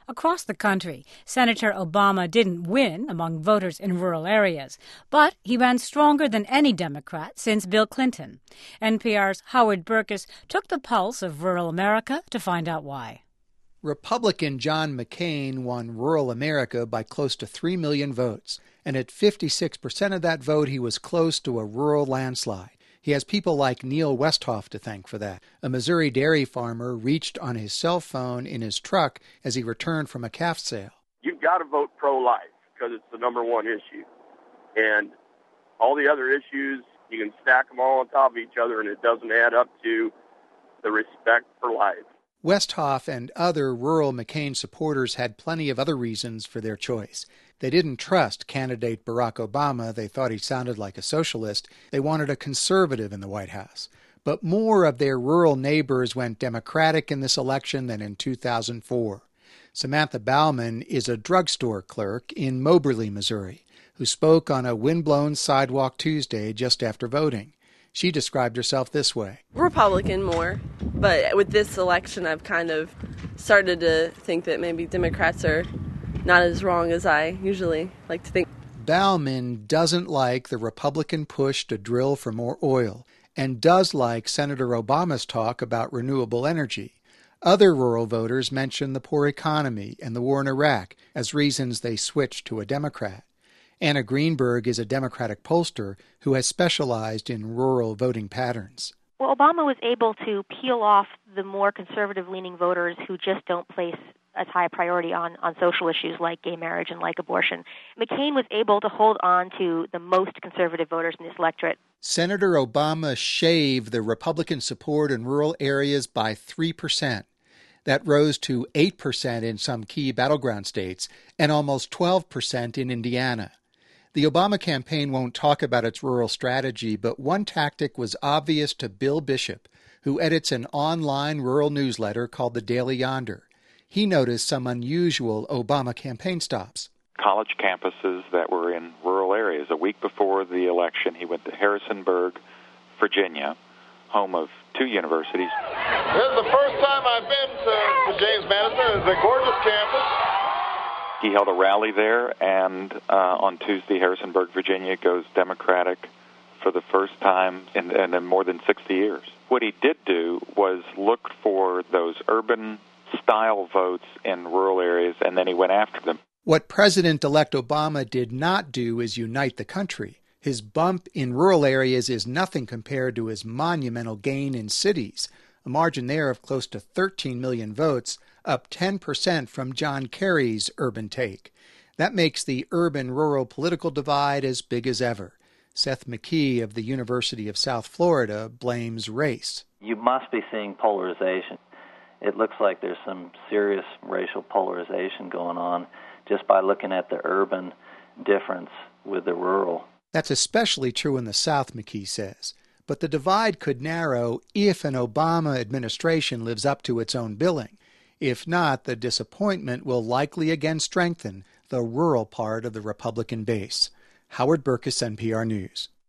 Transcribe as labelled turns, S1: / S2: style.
S1: Across the country, Senator Obama didn't win among voters in rural areas, but he ran stronger than any Democrat since Bill Clinton. NPR's Howard Burkus took the pulse of rural America to find out why.
S2: Republican John McCain won rural America by close to 3 million votes, and at 56% of that vote, he was close to a rural landslide. He has people like Neil Westhoff to thank for that. A Missouri dairy farmer reached on his cell phone in his truck as he returned from a calf sale.
S3: You've got to vote pro-life because it's the number one issue. And all the other issues, you can stack them all on top of each other, and it doesn't add up to the respect for life.
S2: Westhoff and other rural McCain supporters had plenty of other reasons for their choice. They didn't trust candidate Barack Obama. They thought he sounded like a socialist. They wanted a conservative in the White House. But more of their rural neighbors went Democratic in this election than in 2004. Samantha Bauman is a drugstore clerk in Moberly, Missouri, who spoke on a windblown sidewalk Tuesday just after voting. She described herself this way.
S4: Republican more, but with this election I've kind of started to think that maybe Democrats are not as wrong as I usually like to think.
S2: Bauman doesn't like the Republican push to drill for more oil and does like Senator Obama's talk about renewable energy. Other rural voters mention the poor economy and the war in Iraq as reasons they switched to a Democrat. Anna Greenberg is a Democratic pollster who has specialized in rural voting patterns.
S5: Well, Obama was able to peel off the more conservative-leaning voters who just don't place as high a priority on social issues like gay marriage and like abortion. McCain was able to hold on to the most conservative voters in this electorate.
S2: Senator Obama shaved the Republican support in rural areas by 3%. That rose to 8% in some key battleground states and almost 12% in Indiana. The Obama campaign won't talk about its rural strategy, but one tactic was obvious to Bill Bishop, who edits an online rural newsletter called the Daily Yonder. He noticed some unusual Obama campaign stops.
S6: College campuses that were in rural areas. A week before the election, he went to Harrisonburg, Virginia, home of two universities.
S7: This is the first time I've been to James Madison. It's a gorgeous campus.
S6: He held a rally there, and on Tuesday, Harrisonburg, Virginia goes Democratic for the first time in more than 60 years. What he did do was look for those urban-style votes in rural areas, and then he went after them.
S2: What President-elect Obama did not do is unite the country. His bump in rural areas is nothing compared to his monumental gain in cities, a margin there of close to 13 million votes, up 10% from John Kerry's urban take. That makes the urban-rural political divide as big as ever. Seth McKee of the University of South Florida blames race.
S8: You must be seeing polarization. It looks like there's some serious racial polarization going on just by looking at the urban difference with the rural.
S2: That's especially true in the South, McKee says. But the divide could narrow if an Obama administration lives up to its own billing. If not, the disappointment will likely again strengthen the rural part of the Republican base. Howard Burkus, NPR News.